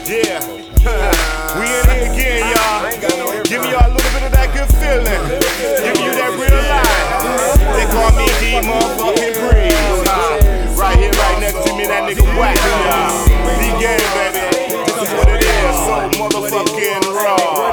Yeah, we in here again, y'all. Giving y'all a little bit of that good feeling. Giving you that real life. They call me D motherfucking Breeze. Right here, right next to me, that nigga Wack, y'all. D-Game, baby. This is what it is. So motherfucking raw.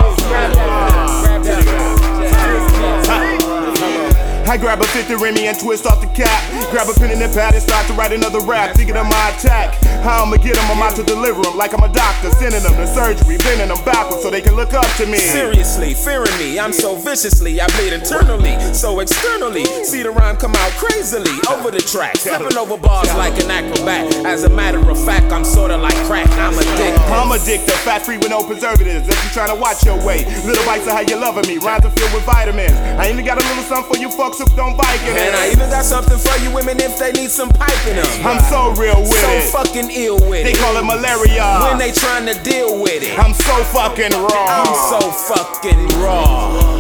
I grab a 50 Remy and twist off the cap. Grab a pen and a pad and start to write another rap. Thinking of my attack. How I'ma get them, I'm out to deliver them. Like I'm a doctor, sending them to surgery, bending them backwards so they can look up to me. Seriously, fearing me, I'm so viciously. I bleed internally, so externally. See the rhyme come out crazily. Over the track, flipping over bars like an acrobat. As a matter of fact, I'm sorta like crack, I'm addicted. I'm addicted, fat free with no preservatives. If you trying to watch your weight, little bites of how you loving me. Rhymes are filled with vitamins. I even got a little something for you fucks hooked on Viking. And I even got something for you women if they need some piping them. I'm so real with it. So fucking ill with They it. call it malaria. When they trying to deal with it. I'm so fucking raw. I'm so fucking raw.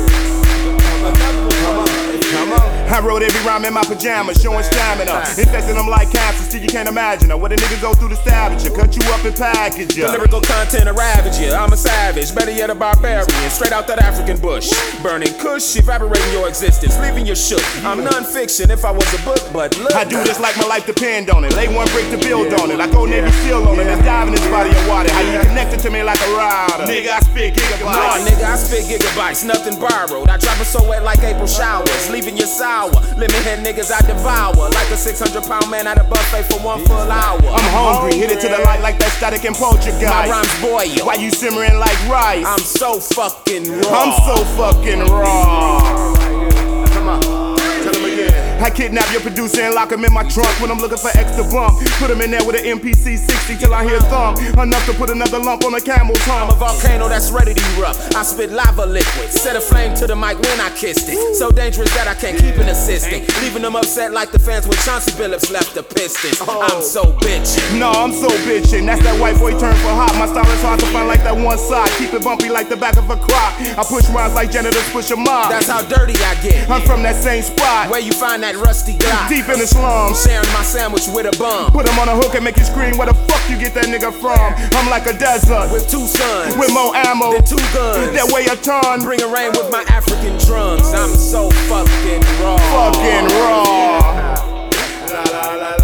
I wrote every rhyme in my pajamas, showing stamina. Infecting them like cancer, still you can't imagine her. What a nigga go through the savage, cut you up and package ya. The lyrical content a ravage ya. I'm a savage, better yet a barbarian. Straight out that African bush. Burning kush, evaporating your existence, leaving you shook. I'm non-fiction if I was a book, but look. I do this like my life depend on it. Lay one brick to build on it. I go Navy SEAL on it and dive in this body of water. How you connected to me like a rider? Nigga, I spit gigabytes. Nah, nigga, I spit gigabytes, nothing borrowed. I drop it so wet like April showers, leaving you sour. Lemon head niggas I devour, like a 600-pound man at a buffet for 1 full hour. I'm hungry, hit it to the light like that static and poltergeist. My rhymes boil. Why you simmering like rice? I'm so fucking raw. I'm so fucking raw. Come on, tell him again. I kidnap your producer and lock him in my trunk when I'm looking for extra bump. Put him in there with an MPC 60 till I hear thump. Enough to put another lump on a camel's hump. I'm a volcano that's ready to erupt. I spit lava liquid, set a flame to the mic when I kissed it. So dangerous that I can't keep an assistant, leaving them upset like the fans when Chauncey Billups left the Pistons. I'm so bitchin'. No, I'm so bitchin'. That's that white boy turn for hot. My style is hard to find like that one side. Keep it bumpy like the back of a crop. I push rhymes like janitors push a mop. That's how dirty I get. I'm from that same spot. Where you find that rusty Glock? Deep in the slums. Sharing my sandwich with a bum. Put him on a hook and make you scream. Where the fuck you get that nigga from? I'm like a desert With 2 sons. with more ammo Than 2 guns. that weigh a ton. Bring a rain with my African drums. I'm so fucking raw. Fucking raw. La, la, la,